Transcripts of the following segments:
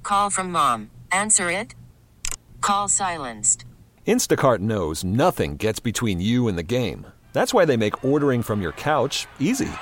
call from mom. Answer it. Call silenced. Instacart knows nothing gets between you and the game. That's why they make ordering from your couch easy.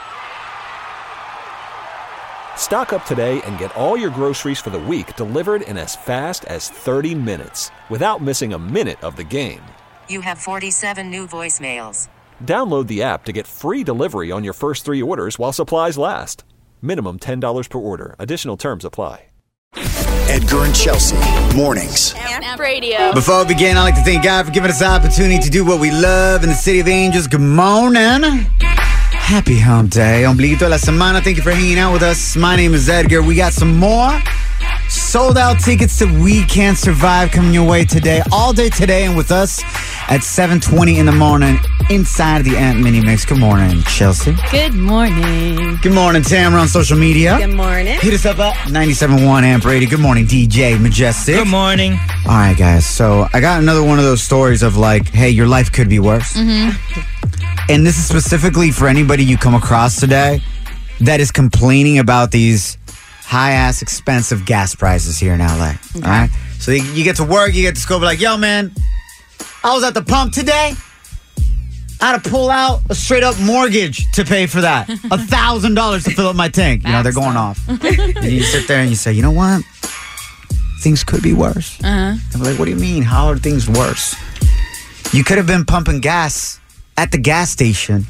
Stock up today and get all your groceries for the week delivered in as fast as 30 minutes without missing a minute of the game. You have 47 new voicemails. Download the app to get free delivery on your first 3 orders while supplies last. Minimum $10 per order. Additional terms apply. Edgar and Chelsea, mornings. Amp Radio. Before we begin, I'd like to thank God for giving us the opportunity to do what we love in the City of Angels. Good morning. Happy hump day. Ombliguito de la semana. Thank you for hanging out with us. My name is Edgar. We got some more sold out tickets to We Can't Survive coming your way today. All day today and with us at 7:20 in the morning inside the Amp Mini Mix. Good morning, Chelsea. Good morning. Good morning, Tamara on social media. Good morning. Hit us up at 97.1 Amp Radio. Good morning, DJ Majestic. Good morning. All right, guys. So I got another one of those stories of like, hey, your life could be worse. And this is specifically for anybody you come across today that is complaining about these high-ass expensive gas prices here in LA. All right? So you get to work, you get to school, be like, yo, man, I was at the pump today. I had to pull out a straight-up mortgage to pay for that. $1,000 to fill up my tank. You know, they're going off. And you sit there and you say, you know what? Things could be worse. I'm like, what do you mean? How are things worse? You could have been pumping gas at the gas station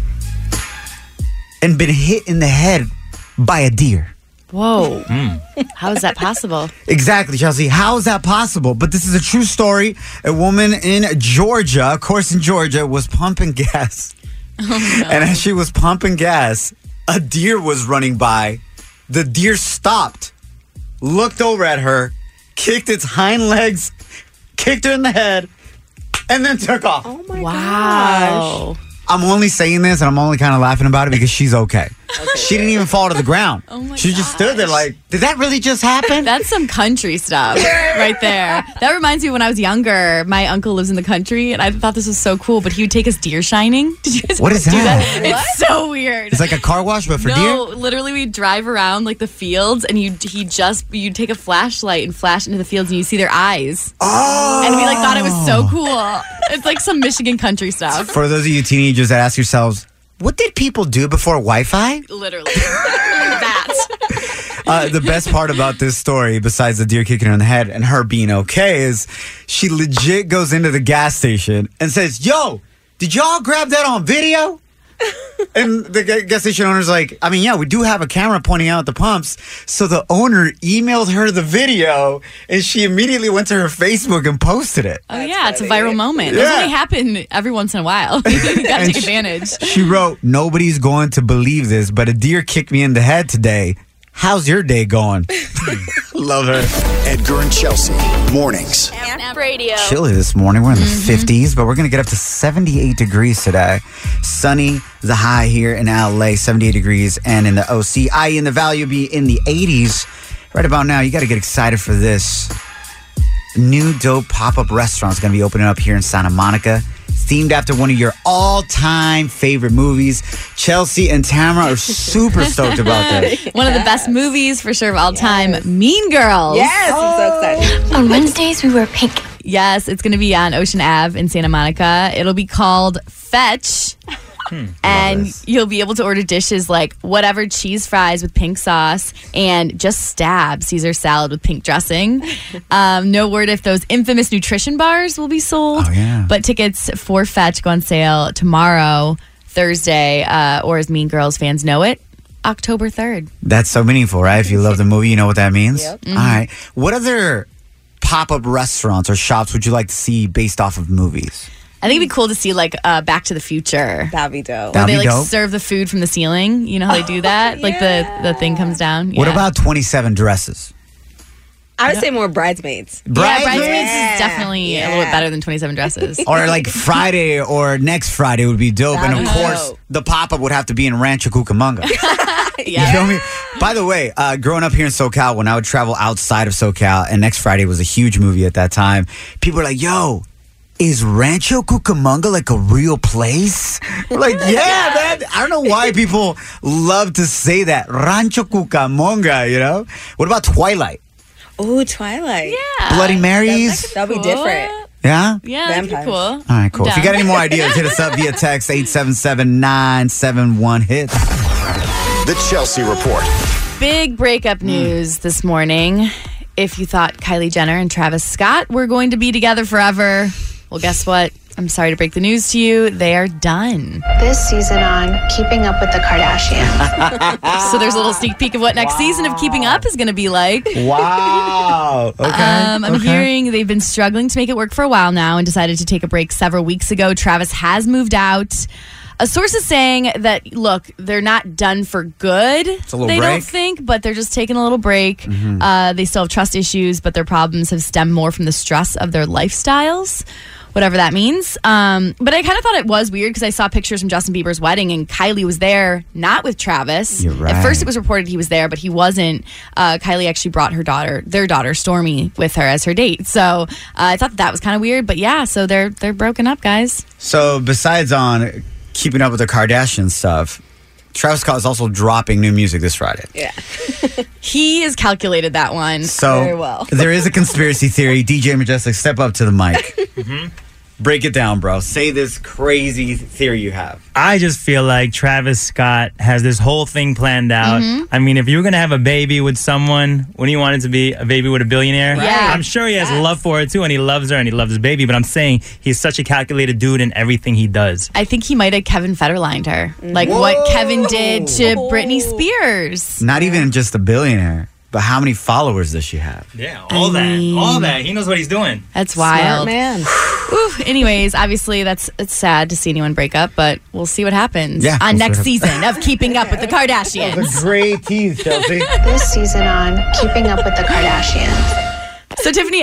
and been hit in the head by a deer. Whoa. How is that possible? Exactly, Chelsea. How is that possible? But this is a true story. A woman in Georgia, of course in Georgia, was pumping gas. Oh, no. And as she was pumping gas, a deer was running by. The deer stopped, looked over at her, kicked its hind legs, kicked her in the head, and then took off. Oh my Wow. I'm only saying this and I'm only kind of laughing about it because she's okay. She didn't even fall to the ground. Oh my She just stood there like, did that really just happen? That's some country stuff right there. That reminds me when I was younger, my uncle lives in the country and I thought this was so cool, but he would take us deer shining. Did you guys What is do that? It's so weird. It's like a car wash, but for no, deer? literally we'd drive around like the fields and you'd take a flashlight and flash into the fields and you see their eyes. Oh! And we like thought it was so cool. It's like some Michigan country stuff. For those of you teenagers that ask yourselves, what did people do before Wi-Fi? Literally. That. The best part about this story, besides the deer kicking her in the head and her being okay, is she legit goes into the gas station and says, yo, did y'all grab that on video? And the gas station owner's like, I mean, yeah, we do have a camera pointing out the pumps. So the owner emailed her the video and she immediately went to her Facebook and posted it. Oh, yeah, it's a viral moment. Those Yeah. only happen every once in a while. You gotta take advantage. She wrote, nobody's going to believe this, but a deer kicked me in the head today. How's your day going? Love her. Edgar and Chelsea, mornings. Amp Radio. Chilly this morning. We're in the 50s, but we're going to get up to 78 degrees today. Sunny, the high here in LA, 78 degrees, and in the OC, i.e. in the Valley, will be in the 80s. Right about now, you got to get excited for this. New dope pop-up restaurant is going to be opening up here in Santa Monica. Themed after one of your all-time favorite movies. Chelsea and Tamara are super stoked about this. One of the best movies for sure of all time, Mean Girls. Yes, I'm so excited. On Wednesdays, we wear pink. Yes, it's going to be on Ocean Ave in Santa Monica. It'll be called Fetch. And you'll be able to order dishes like whatever cheese fries with pink sauce and just stab Caesar salad with pink dressing. No word if those infamous nutrition bars will be sold. Oh, yeah. But tickets for Fetch go on sale tomorrow, Thursday, or as Mean Girls fans know it, October 3rd. That's so meaningful, right? If you love the movie, you know what that means. Yep. All right. What other pop-up restaurants or shops would you like to see based off of movies? I think it'd be cool to see like Back to the Future. That'd be dope. Where That'd they be like dope. serve the food from the ceiling. You know how they do that? Like the thing comes down. What Yeah. about 27 Dresses? I would say more Bridesmaids. Yeah, Bridesmaids Yeah. is definitely a little bit better than 27 Dresses. Or like Friday or next Friday would be dope. And of That'd be course, dope. the pop-up would have to be in Rancho Cucamonga. You feel me? By the way, growing up here in SoCal, when I would travel outside of SoCal, and Next Friday was a huge movie at that time, people were like, yo, is Rancho Cucamonga like a real place? We're like, yeah, man. I don't know why people love to say that. Rancho Cucamonga, you know? What about Twilight? Ooh, Twilight. Yeah. Bloody Marys. That'll be different. Yeah? Yeah, that'd be Vampires. cool. All right, cool. If you Down. got any more ideas, hit us up via text 877-971-HITS. The Chelsea Report. Big breakup news this morning. If you thought Kylie Jenner and Travis Scott were going to be together forever, well, guess what? I'm sorry to break the news to you. They are done. This season on Keeping Up with the Kardashians. So there's a little sneak peek of what next season of Keeping Up is going to be like. Wow. Okay. I'm hearing they've been struggling to make it work for a while now and decided to take a break several weeks ago. Travis has moved out. A source is saying that, look, they're not done for good. It's a little they break. don't think, but they're just taking a little break. They still have trust issues, but their problems have stemmed more from the stress of their lifestyles, whatever that means. But I kind of thought it was weird because I saw pictures from Justin Bieber's wedding and Kylie was there, not with Travis. You're right. At first it was reported he was there, but he wasn't. Kylie actually brought their daughter Stormy, with her as her date. So I thought that was kind of weird. But yeah, so they're broken up, guys. So besides on Keeping Up with the Kardashian stuff, Travis Scott is also dropping new music this Friday. Yeah. He has calculated that one. So Very well. there is a conspiracy theory. DJ Majestic, step up to the mic. Break it down, bro. Say this crazy theory you have. I just feel like Travis Scott has this whole thing planned out. I mean, if you were going to have a baby with someone, wouldn't you want it to be a baby with a billionaire? Yeah. I'm sure he has love for her too, and he loves her and he loves his baby, but I'm saying he's such a calculated dude in everything he does. I think he might have Kevin Federlined her. Like what Kevin did to Britney Spears. Not even just a billionaire, but how many followers does she have? Yeah, all that. He knows what he's doing. That's Smart wild. man. Ooh, anyways, obviously it's sad to see anyone break up, but we'll see what happens Yeah, on we'll next see season of Keeping Up with the Kardashians. Great tease, Chelsea. This season on Keeping Up with the Kardashians. So Tiffany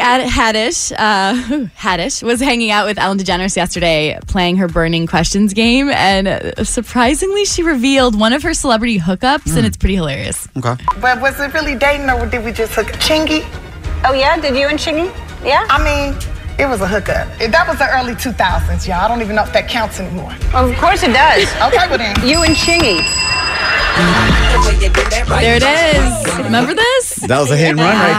Haddish was hanging out with Ellen DeGeneres yesterday playing her Burning Questions game, and surprisingly she revealed one of her celebrity hookups, and it's pretty hilarious. Okay. But was it really dating or did we just hook up? Chingy? Oh, yeah? Did you and Chingy? Yeah? I mean, it was a hookup. That was the early 2000s, y'all. I don't even know if that counts anymore. Of course it does. Okay, well then. You and Chingy. There it is. Remember this? That was a hit and run right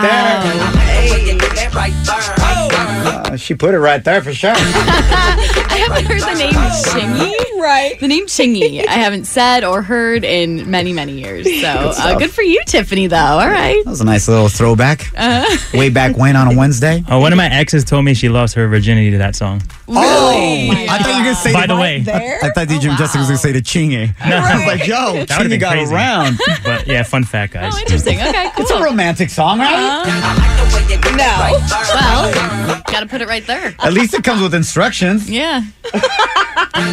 there. She put it right there for sure. I haven't heard the name Chingy. Right. The name Chingy I haven't said or heard in many, many years. So stuff. good for you, Tiffany, though. All right. That was a nice little throwback. Way back when on a Wednesday. Oh, one of my exes told me she lost her virginity to that song. Really? I thought you were going to say By the way, I thought DJ Majestic was going to say the Chingy. I was like, yo, that would have Chingy been got crazy. around. But yeah, fun fact, guys. Oh, interesting. Okay, cool. It's a romantic song, right? No. Well, gotta put it right there. At least it comes with instructions. Yeah. I'm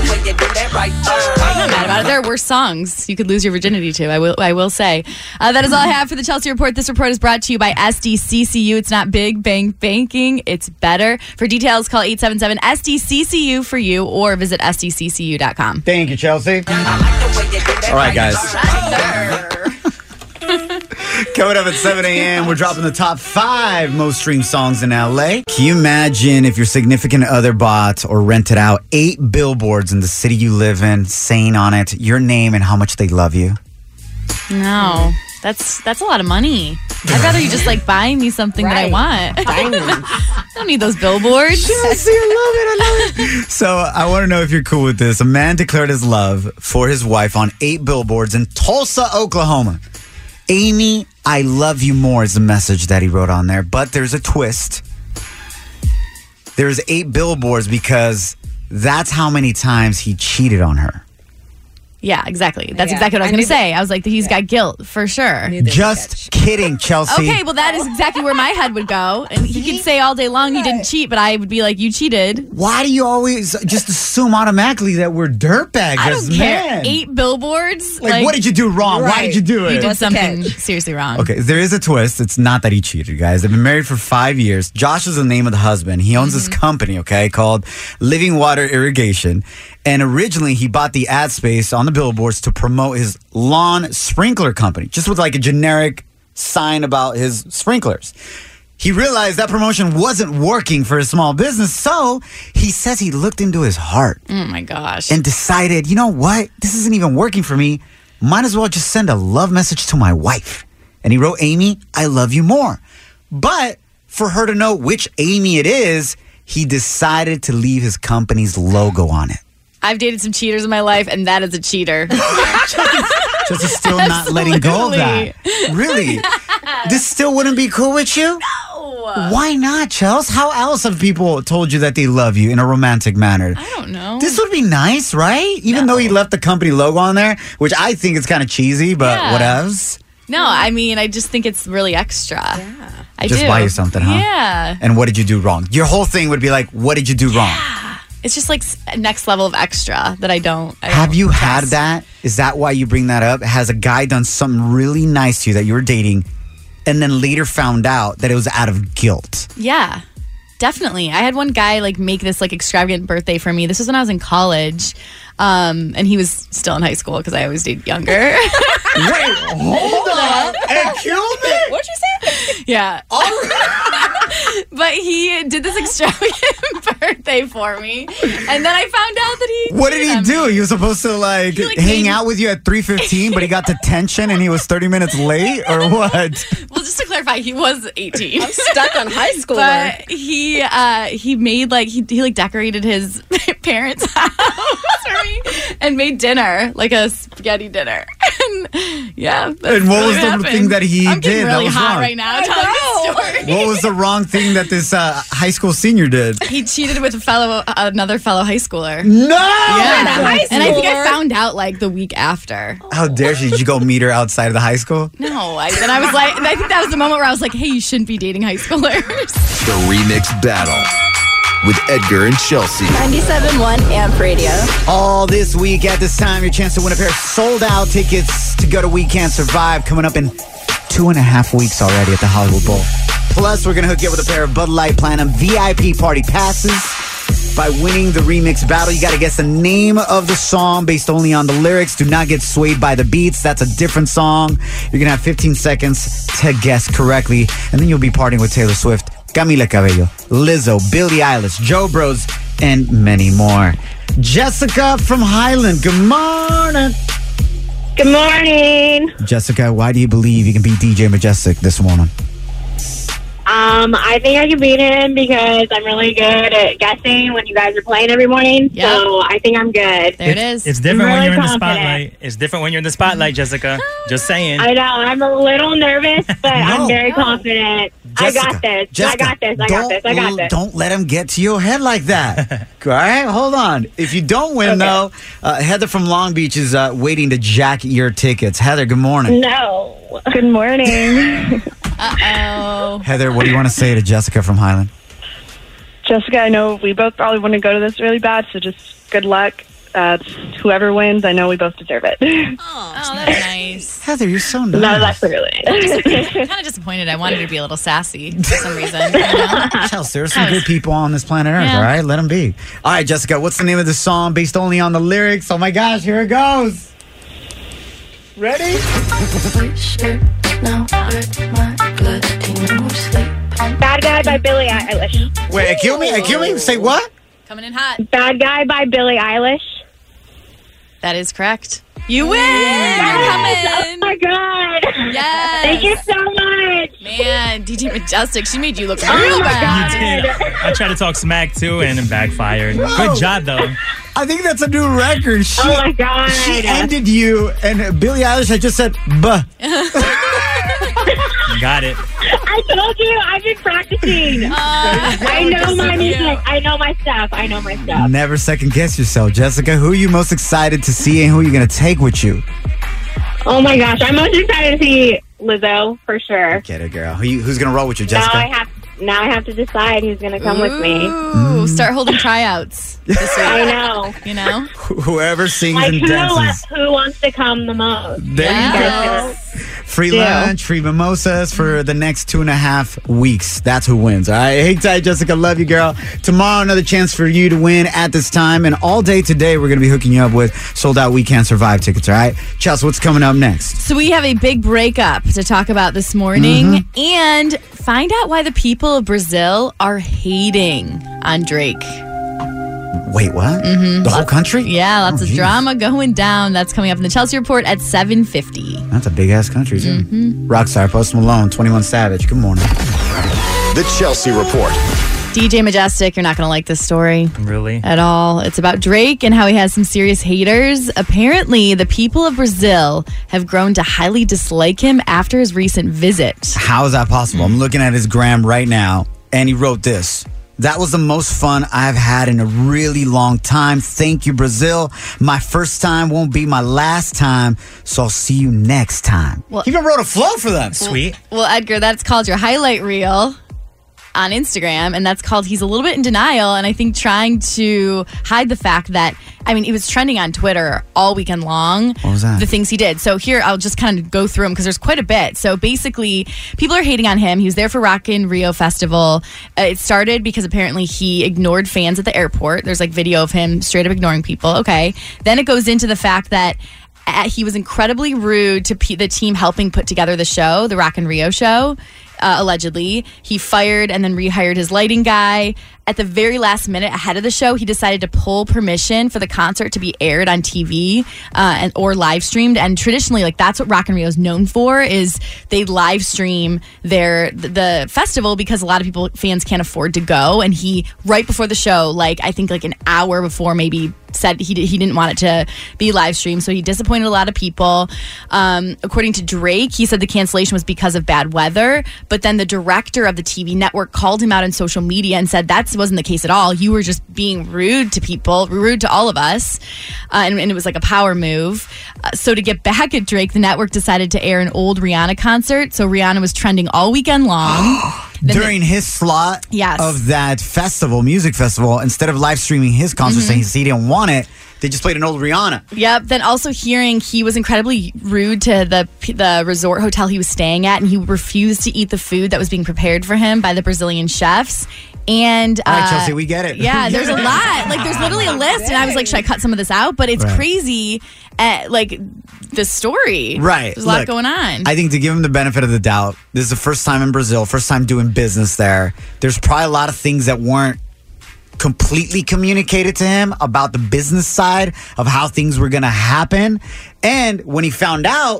not mad about it. There are worse songs you could lose your virginity to. I will say. That is all I have for the Chelsea Report. This report is brought to you by SDCCU. It's not big bang banking. It's better. For details, call 877-SDCCU for you or visit SDCCU.com. Thank you, Chelsea. All right, guys. Coming up at 7 a.m., we're dropping the top 5 most streamed songs in LA. Can you imagine if your significant other bought or rented out 8 billboards in the city you live in, saying on it your name and how much they love you? No, that's a lot of money. I'd rather you just buy me something that I want. I don't need those billboards. Chelsea, I love it. So I want to know if you're cool with this. A man declared his love for his wife on 8 billboards in Tulsa, Oklahoma. Amy, I love you more is the message that he wrote on there. But there's a twist. There's 8 billboards because that's how many times he cheated on her. Yeah, exactly. That's Yeah. exactly what I was I going knew to say. I was like, he's got guilt for sure. Just kidding, Chelsea. Okay, well, that is exactly where my head would go. And he could say all day long he didn't cheat, but I would be like, you cheated. Why do you always just assume automatically that we're dirtbags I as don't care. men? 8 billboards. Like, what did you do wrong? Why did you do it? You did What's the something catch? seriously wrong. Okay, there is a twist. It's not that he cheated, guys. They've been married for 5 years. Josh is the name of the husband. He owns this company, okay, called Living Water Irrigation. And originally, he bought the ad space on the billboards to promote his lawn sprinkler company, just with a generic sign about his sprinklers. He realized that promotion wasn't working for his small business, so he says he looked into his heart Oh, my gosh. and decided, you know what? This isn't even working for me. Might as well just send a love message to my wife. And he wrote, Amy, I love you more. But for her to know which Amy it is, he decided to leave his company's logo on it. I've dated some cheaters in my life, and that is a cheater. Just is still not letting go of that. Really? This still wouldn't be cool with you? No. Why not, Chels? How else have people told you that they love you in a romantic manner? I don't know. This would be nice, right? Even though he left the company logo on there, which I think is kind of cheesy, but what else? No, I mean, I just think it's really extra. Yeah. I just do. buy you something, huh? Yeah. And what did you do wrong? Your whole thing would be like, what did you do wrong? It's just like next level of extra that I don't Have you had that? Is that why you bring that up? Has a guy done something really nice to you that you were dating and then later found out that it was out of guilt? Yeah, definitely. I had one guy like make this like extravagant birthday for me. This was when I was in college. And he was still in high school because I always date younger. Wait, hold on. It killed me. What'd you say? Yeah. All right. But he did this extravagant birthday for me. And then I found out that he... What did he do? He was supposed to like hang out with you at 3:15, but he got detention and he was 30 minutes late? Or what? Well, just to clarify, he was 18. I'm stuck on high school. But he made like... He like decorated his parents' house for me and made dinner, like a spaghetti dinner. And yeah. And what was the thing that he I'm did really that was hot wrong? right now telling this story. What was the wrong thing that this high school senior did? He cheated with another fellow high schooler. No! Yeah. And I think I found out like the week after. How dare she? Did you go meet her outside of the high school? No. I was like, I think that was the moment where I was like, hey, you shouldn't be dating high schoolers. The Remix Battle with Edgar and Chelsea. 97.1 Amp Radio. All this week at this time, your chance to win a pair of sold-out tickets to go to We Can't Survive coming up in 2.5 weeks already at the Hollywood Bowl. Plus, we're going to hook you up with a pair of Bud Light Platinum VIP party passes. By winning the remix battle, you got to guess the name of the song based only on the lyrics. Do not get swayed by the beats. That's a different song. You're going to have 15 seconds to guess correctly. And then you'll be partying with Taylor Swift, Camila Cabello, Lizzo, Billie Eilish, Joe Bros, and many more. Jessica from Highland, good morning. Good morning. Jessica, why do you believe you can beat DJ Majestic this morning? I think I can beat him because I'm really good at guessing when you guys are playing every morning. Yep. So I think I'm good. There it is. It's different when really you're in the confident. spotlight. It's different when you're in the spotlight, Jessica. Just saying. I know. I'm a little nervous, but I'm very confident. Jessica, I got this. Jessica, I got this. I got this. I got this. Don't let him get to your head like that. All right, hold on. If you don't win, though, Heather from Long Beach is waiting to jack your tickets. Heather, good morning. No. Good morning. Uh-oh. Heather, what do you want to say to Jessica from Highland? Jessica, I know we both probably want to go to this really bad, so just good luck. Whoever wins, I know we both deserve it. Oh, that's nice. Heather, you're so nice. No, that's really. I'm kind of disappointed. I wanted to be a little sassy for some reason. You know? Chelsea, there's some good people on this planet Earth, Yeah. all right? Let them be. All right, Jessica, what's the name of the song based only on the lyrics? Oh, my gosh, here it goes. Ready? Bad Guy by Billie Eilish. Wait, excuse me? Say what? Coming in hot. Bad Guy by Billie Eilish. That is correct. You win. Yes! You're coming. Oh my God. Yes. Thank you so much. Man, DJ Majestic, she made you look Oh real my bad. You did. I tried to talk smack too, and it backfired. Good job, though. I think that's a new record. Oh my God. She ended you, and Billie Eilish had just said, buh. Got it. I told you, I've been practicing. I know my music. I know my stuff. I know my stuff. Never second guess yourself. Jessica, who are you most excited to see and who are you going to take with you? Oh my gosh, I'm most excited to see Lizzo for sure. Get it, girl. Who's going to roll with you, Jessica? Now I have to decide who's going to come with me. Ooh, start holding tryouts this week. I know. You know? Whoever sings Like and dances. who wants to come the most? There you go. Free lunch, free mimosas for the next 2.5 weeks. That's who wins. All right. Hang tight, Jessica. Love you, girl. Tomorrow, another chance for you to win at this time. And all day today, we're going to be hooking you up with sold out We Can't Survive tickets. All right. Chelsea, what's coming up next? So we have a big breakup to talk about this morning and find out why the people of Brazil are hating on Drake. Wait, what? Mm-hmm. The whole country? Yeah, lots of geez. drama going down. That's coming up in the Chelsea Report at 7:50. That's a big-ass country, too. Mm-hmm. Rockstar, Post Malone, 21 Savage. Good morning. The Chelsea Report. DJ Majestic, you're not going to like this story. Really? At all. It's about Drake and how he has some serious haters. Apparently, the people of Brazil have grown to highly dislike him after his recent visit. How is that possible? I'm looking at his gram right now, and he wrote this. That was the most fun I've had in a really long time. Thank you, Brazil. My first time won't be my last time, so I'll see you next time. Well, he even wrote a flow for them. Sweet. Well, Edgar, that's called your highlight reel on Instagram, and that's called he's a little bit in denial, and I think trying to hide the fact that, I mean, it was trending on Twitter all weekend long. What was that? The things he did. So here, I'll just kind of go through them because there's quite a bit. So basically, people are hating on him. He was there for Rock in Rio Festival. It started because apparently he ignored fans at the airport. There's like video of him straight up ignoring people. Okay. Then it goes into the fact that he was incredibly rude to the team helping put together the show, the Rock in Rio show. Allegedly, he fired and then rehired his lighting guy. At the very last minute ahead of the show, he decided to pull permission for the concert to be aired on TV or live streamed. And traditionally, like that's what Rock in Rio is known for, is they live stream the festival because a lot of people, fans, can't afford to go. And he, right before the show, like I think like an hour before, maybe said he didn't want it to be live streamed. So he disappointed a lot of people. According to Drake, he said the cancellation was because of bad weather. But then the director of the TV network called him out on social media and said that wasn't the case at all. You were just being rude to people, rude to all of us. And it was like a power move. So to get back at Drake, the network decided to air an old Rihanna concert. So Rihanna was trending all weekend long. During his slot of that festival, music festival, instead of live streaming his concert saying he didn't want it, they just played an old Rihanna. Yep. Then also hearing he was incredibly rude to the resort hotel he was staying at, and he refused to eat the food that was being prepared for him by the Brazilian chefs. And all right, Chelsea, we get it. Yeah, there's a lot. Like, there's literally a list, and I was like, should I cut some of this out? But it's crazy, like the story. Right. There's a lot going on. I think to give him the benefit of the doubt, this is the first time in Brazil, first time doing business there. There's probably a lot of things that weren't completely communicated to him about the business side of how things were going to happen. And when he found out,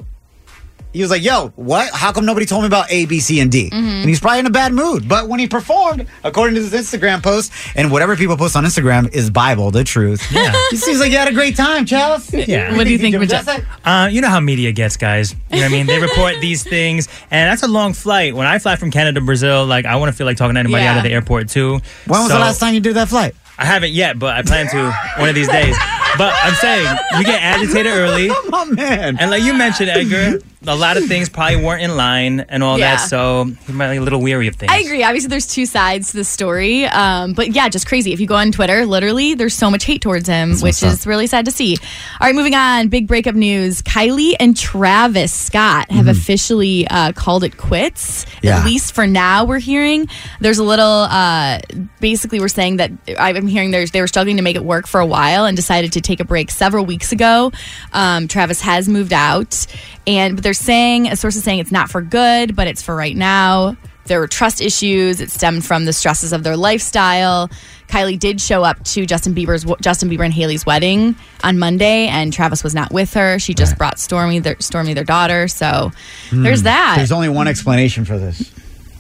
he was like, yo, what? How come nobody told me about A, B, C, and D? And he's probably in a bad mood. But when he performed, according to his Instagram post, and whatever people post on Instagram is Bible, the truth. Yeah. He seems like you had a great time, Chelsea. Yeah. What do you think, Majestic? You know how media gets, guys. You know what I mean? They report these things, and that's a long flight. When I fly from Canada to Brazil, like, I want to feel like talking to anybody out of the airport, too. When was the last time you did that flight? I haven't yet, but I plan to one of these days. But I'm saying, you get agitated early. Oh, man. And like you mentioned, Edgar, a lot of things probably weren't in line and all that, so he might be a little weary of things. I agree. Obviously, there's two sides to the story. But yeah, just crazy. If you go on Twitter, literally, there's so much hate towards him, which is really sad to see. All right, moving on. Big breakup news. Kylie and Travis Scott have officially called it quits. Yeah. At least for now, we're hearing. There's a little, basically, we're saying that I'm hearing they were struggling to make it work for a while and decided to take a break several weeks ago. Travis has moved out, but they're saying, a source is saying it's not for good, but it's for right now. There were trust issues. It stemmed from the stresses of their lifestyle. Kylie did show up to Justin Bieber and Hailey's wedding on Monday, and Travis was not with her. She just brought Stormy, their daughter. So there's that. There's only one explanation for this.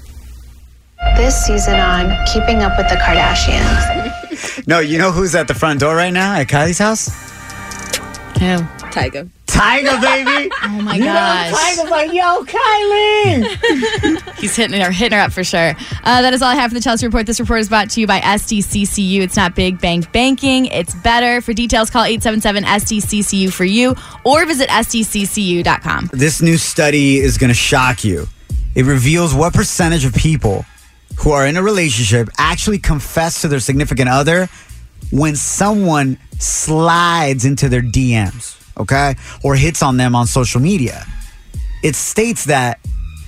This season on Keeping Up with the Kardashians. No, you know who's at the front door right now at Kylie's house? Who? Tyga. Tyga, baby. Oh my gosh. Tyga's like, yo, Kylie. He's hitting her up for sure. That is all I have for the Chelsea Report. This report is brought to you by SDCCU. It's not big bank banking. It's better. For details, call 877-SDCCU for you or visit SDCCU.com. This new study is going to shock you. It reveals what percentage of people who are in a relationship actually confess to their significant other when someone slides into their DMs, okay? Or hits on them on social media. It states that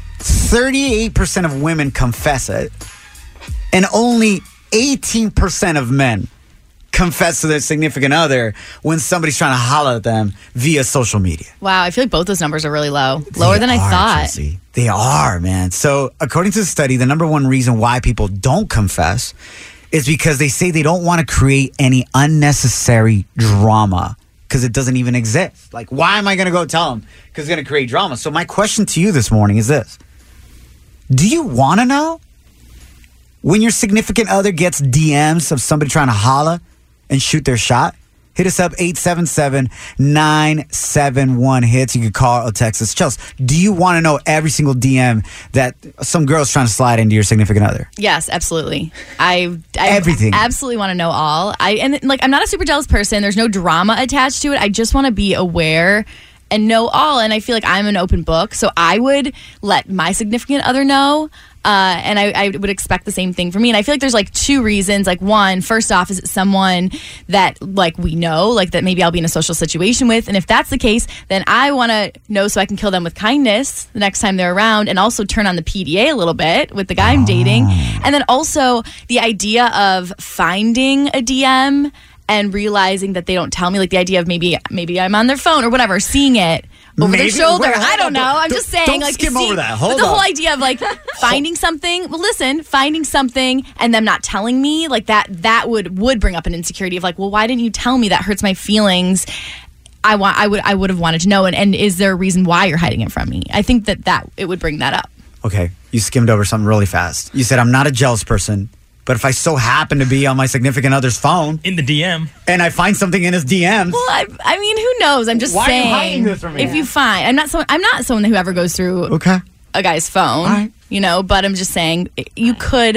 38% of women confess it, and only 18% of men confess to their significant other when somebody's trying to holler at them via social media. Wow, I feel like both those numbers are really low. Lower than I thought. Chelsea. They are, man. So according to the study, the number one reason why people don't confess is because they say they don't want to create any unnecessary drama because it doesn't even exist. Like, why am I going to go tell them? Because it's going to create drama. So my question to you this morning is this. Do you want to know when your significant other gets DMs of somebody trying to holla and shoot their shot? Hit us up, 877-971-HITS. You can call or text us. Chelsea, do you want to know every single DM that some girl's trying to slide into your significant other? Yes, absolutely. I Everything. absolutely want to know all. I'm not a super jealous person. There's no drama attached to it. I just want to be aware and know all. And I feel like I'm an open book, so I would let my significant other know. And I would expect the same thing for me. And I feel like there's like two reasons. Like, one, first off, is it someone that like we know, like that maybe I'll be in a social situation with? And if that's the case, then I want to know so I can kill them with kindness the next time they're around, and also turn on the PDA a little bit with the guy I'm dating. And then also the idea of finding a DM and realizing that they don't tell me, like the idea of maybe I'm on their phone or whatever, seeing it over their shoulder. I don't know. I'm just saying. Don't like, skim over that. Hold but the on. whole idea of like finding something. Well, listen, finding something and them not telling me, like that would bring up an insecurity of like, well, why didn't you tell me? That hurts my feelings. I would have wanted to know. And is there a reason why you're hiding it from me? I think that it would bring that up. Okay, you skimmed over something really fast. You said, I'm not a jealous person, but if I so happen to be on my significant other's phone in the DM and I find something in his DMs. Well, I mean, who knows? I'm just Why saying. are you hiding this from me? If you find, I'm not someone who ever goes through a guy's phone. Right. You know, but I'm just saying you could,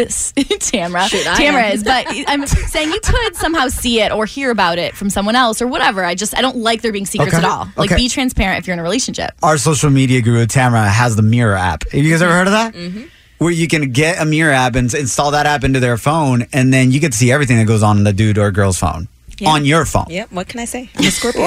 Tamara is, but I'm saying you could somehow see it or hear about it from someone else or whatever. I don't like there being secrets at all. Like, be transparent if you're in a relationship. Our social media guru, Tamara, has the Mirror app. Have you guys ever heard of that? Mm-hmm. Where you can get a Mirror app and install that app into their phone, and then you get to see everything that goes on in the dude or girl's phone on your phone. Yep. What can I say? I'm a Scorpio.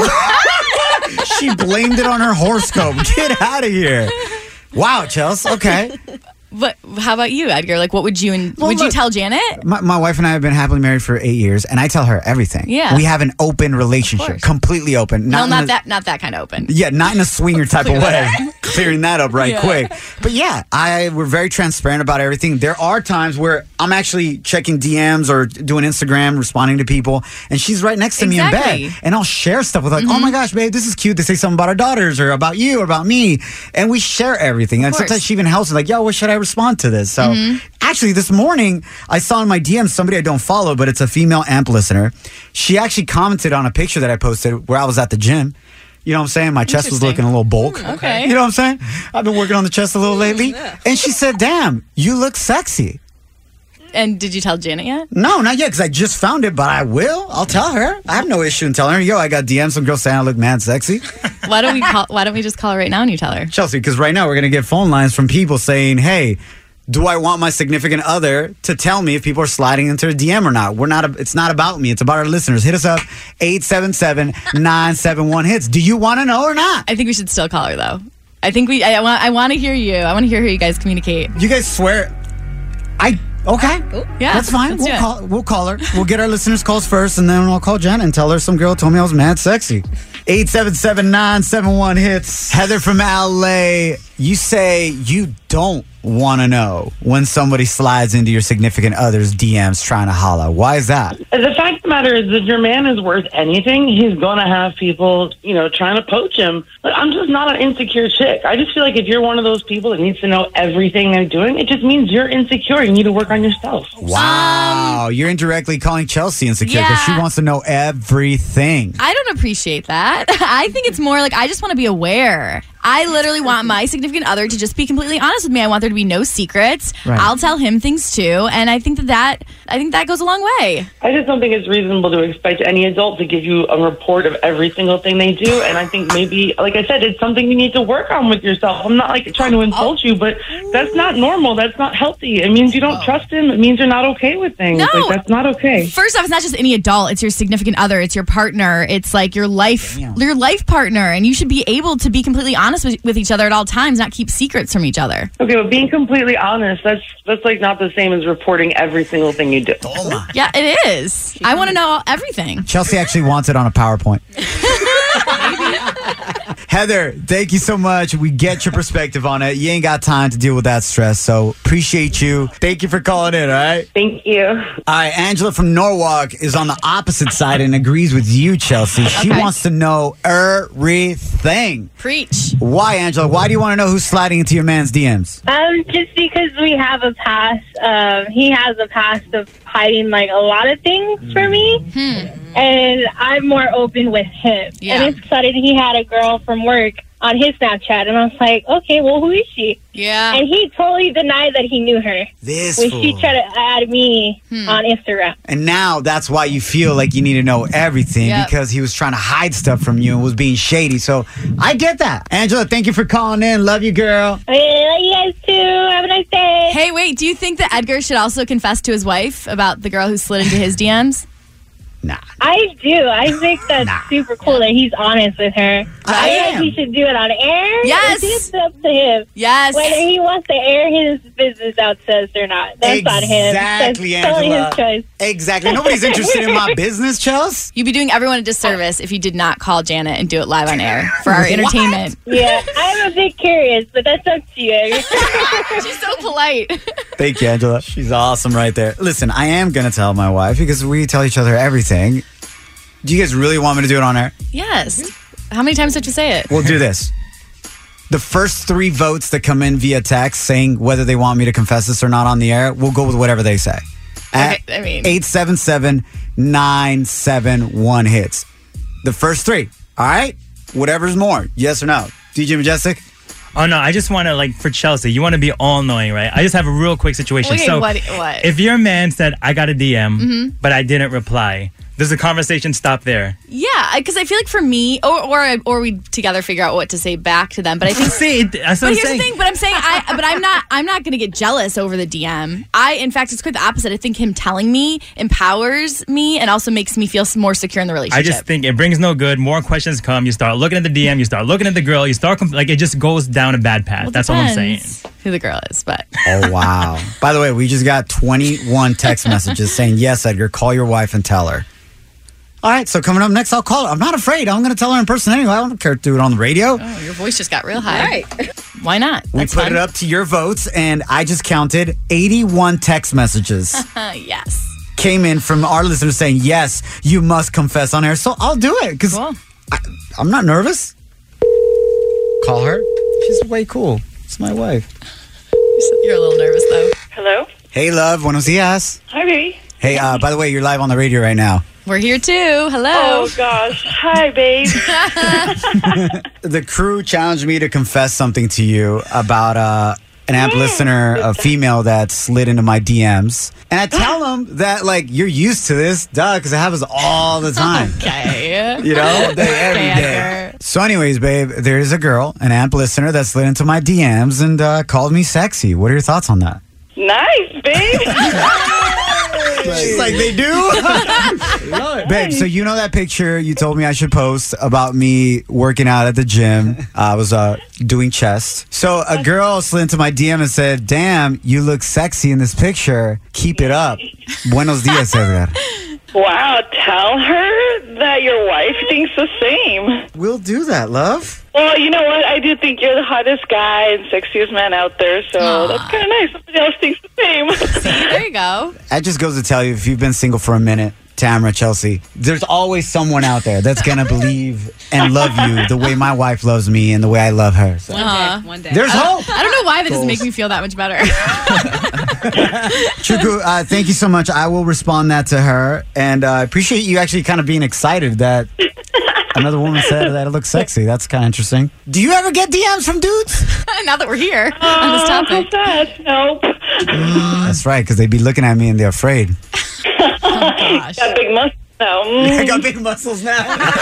She blamed it on her horoscope. Get out of here. Wow, Chelsea. Okay. But how about you, Edgar? Like, what would you you tell Janet? My wife and I have been happily married for 8 years, and I tell her everything. Yeah, we have an open relationship, completely open. Not that kind of open. Yeah, not in a swinger type of way. Clearing that up quick. But yeah, we're very transparent about everything. There are times where I'm actually checking DMs or doing Instagram, responding to people, and she's right next to me in bed, and I'll share stuff with her, like, oh my gosh, babe, this is cute. They say something about our daughters or about you or about me, and we share everything. And sometimes she even helps me, like, yo, what should I respond to this? So actually this morning I saw in my DMs somebody I don't follow, but it's a female AMP listener. She actually commented on a picture that I posted where I was at the gym. You know what I'm saying? My chest was looking a little bulk. Okay. You know what I'm saying? I've been working on the chest a little lately. And she said, damn, you look sexy. And did you tell Janet yet? No, not yet, because I just found it, but I will. I'll tell her. I have no issue in telling her, yo, I got DMs, some girls saying I look mad sexy. Why don't we just call her right now and you tell her? Chelsea, because right now we're going to get phone lines from people saying, hey, do I want my significant other to tell me if people are sliding into a DM or not? It's not about me. It's about our listeners. Hit us up, 877-971-HITS. Do you want to know or not? I think we should still call her, though. I think I want to hear you. I want to hear how you guys communicate. You guys swear. Okay. Yeah. That's fine. We'll call her. We'll get our listeners' calls first, and then I'll call Jen and tell her some girl told me I was mad sexy. 877-971-HITS. Heather from LA, you say you don't want to know when somebody slides into your significant other's DMs trying to holla. Why is that? The fact of the matter is, if your man is worth anything, he's going to have people, trying to poach him. But I'm just not an insecure chick. I just feel like if you're one of those people that needs to know everything they're doing, it just means you're insecure. You need to work on yourself. Wow. You're indirectly calling Chelsea insecure because she wants to know everything. I don't appreciate that. I think it's more like I just want to be aware. I literally want my significant other to just be completely honest with me. I want there to be no secrets. Right. I'll tell him things too, and I think that goes a long way. I just don't think it's reasonable to expect any adult to give you a report of every single thing they do, and I think maybe, like I said, it's something you need to work on with yourself. I'm not trying to insult you, but that's not normal. That's not healthy. It means you don't trust him. It means you're not okay with things. No. That's not okay. First off, it's not just any adult. It's your significant other. It's your partner. It's like your life partner, and you should be able to be completely honest with each other at all times, not keep secrets from each other. Okay, but being completely honest, that's like not the same as reporting every single thing you do. Yeah, it is. I want to know everything. Chelsea actually wants it on a PowerPoint. Heather, thank you so much. We get your perspective on it. You ain't got time to deal with that stress, so appreciate you. Thank you for calling in, all right? Thank you. All right, Angela from Norwalk is on the opposite side and agrees with you, Chelsea. She wants to know everything. Preach. Why, Angela? Why do you want to know who's sliding into your man's DMs? Just because we have a past. He has a past of hiding like a lot of things for me, and I'm more open with him. Yeah. And it's exciting. He had a girl from work on his Snapchat, and I was like, okay, well, who is she? Yeah. And he totally denied that he knew her. This when fool. she tried to add me on Instagram. And now that's why you feel like you need to know everything because he was trying to hide stuff from you and was being shady. So I get that. Angela, thank you for calling in. Love you, girl. I love you guys too. Have a nice day. Hey, wait, do you think that Edgar should also confess to his wife about the girl who slid into his DMs? Nah. I do. I think that's super cool that he's honest with her. I think he should do it on air. Yes. It's up to him. Yes. Whether he wants to air his business out says or not. That's on him. Exactly, That's totally Angela. his choice. Exactly. Nobody's interested in my business, Chels. You'd be doing everyone a disservice if you did not call Janet and do it live on air for our entertainment. Yeah, I'm a bit curious, but that's up to you. She's so polite. Thank you, Angela. She's awesome right there. Listen, I am going to tell my wife because we tell each other everything. Do you guys really want me to do it on air? Yes. How many times did you say it? We'll do this. The first 3 votes that come in via text saying whether they want me to confess this or not on the air, we'll go with whatever they say. At 877-971 hits. The first 3. All right? Whatever's more. Yes or no? DJ Majestic? Oh, no, I just want to, like, for Chelsea, you want to be all knowing, right? I just have a real quick situation. Okay, so, what? if your man said, I got a DM, but I didn't reply, does the conversation stop there? Yeah, because I feel like for me, or we together figure out what to say back to them. But I think See, that's what But I'm here's saying. the thing. But I'm not going to get jealous over the DM. In fact, it's quite the opposite. I think him telling me empowers me and also makes me feel more secure in the relationship. I just think it brings no good. More questions come. You start looking at the DM. You start looking at the girl. You start like it just goes down a bad path. Well, That's all I'm saying. depends who the girl is, but Oh, wow. By the way, we just got 21 text messages saying, yes, Edgar, call your wife and tell her. All right, so coming up next, I'll call her. I'm not afraid. I'm going to tell her in person anyway. I don't care to do it on the radio. oh, your voice just got real high. Why not? We That's put fun. it up to your votes, and I just counted 81 text messages Yes. came in from our listeners saying, yes, you must confess on air. So I'll do it because Cool. I'm not nervous. Call her. She's way cool. It's my wife. You're a little nervous though. Hello? Hey, love. Buenos dias. Hi, baby. Hey, by the way, you're live on the radio right now. We're here too. Hello. Oh, gosh. Hi, babe. The crew challenged me to confess something to you about an amp listener, a female that slid into my DMs. And I tell them that, like, you're used to this, duh, because it happens all the time. Okay. You know, every day. Edgar. So anyways, babe, there is a girl, an amp listener that slid into my DMs and called me sexy. What are your thoughts on that? Nice, babe. She's like, they do? Babe, so you know that picture you told me I should post about me working out at the gym? I was doing chest. So a girl slid into my DM and said, damn, you look sexy in this picture. Keep it up. Buenos dias, Edgar. Wow, tell her that your wife thinks the same. We'll do that, love. Well, you know what? I do think you're the hottest guy and sexiest man out there, so that's kind of nice. Somebody else thinks the same. See, there you go. That just goes to tell you, if you've been single for a minute, Tamara, Chelsea, there's always someone out there that's going to believe and love you the way my wife loves me and the way I love her. So. One day. There's hope. I don't know why that doesn't make me feel that much better. Chuku, thank you so much. I will respond that to her. And I appreciate you actually kind of being excited that another woman said that it looks sexy. That's kind of interesting. Do you ever get DMs from dudes? Now that we're here on this topic. Nope. That's right, because they'd be looking at me and they're afraid. Gosh. Got big muscles now. I got big muscles now.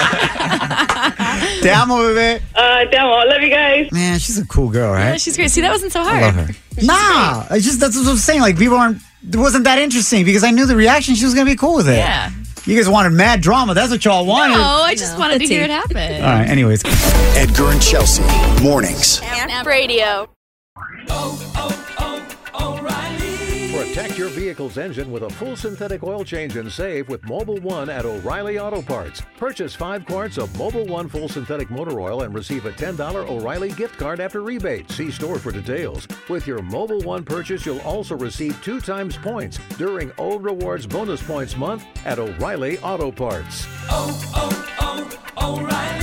Te amo, baby. Demo. I love you guys. Man, she's a cool girl, right? Yeah, she's great. See, that wasn't so hard. I love her. Nah, that's what I'm saying. Like, people aren't, it wasn't that interesting because I knew the reaction. She was going to be cool with it. Yeah. You guys wanted mad drama. That's what y'all wanted. No, I just wanted to hear it happen. All right, anyways. Edgar and Chelsea, mornings. Amp Radio. For a Protect your vehicle's engine with a full synthetic oil change and save with Mobil 1 at O'Reilly Auto Parts. Purchase 5 quarts of Mobil 1 full synthetic motor oil and receive a $10 O'Reilly gift card after rebate. See store for details. With your Mobil 1 purchase, you'll also receive 2 times points during O Rewards Bonus Points Month at O'Reilly Auto Parts. O'Reilly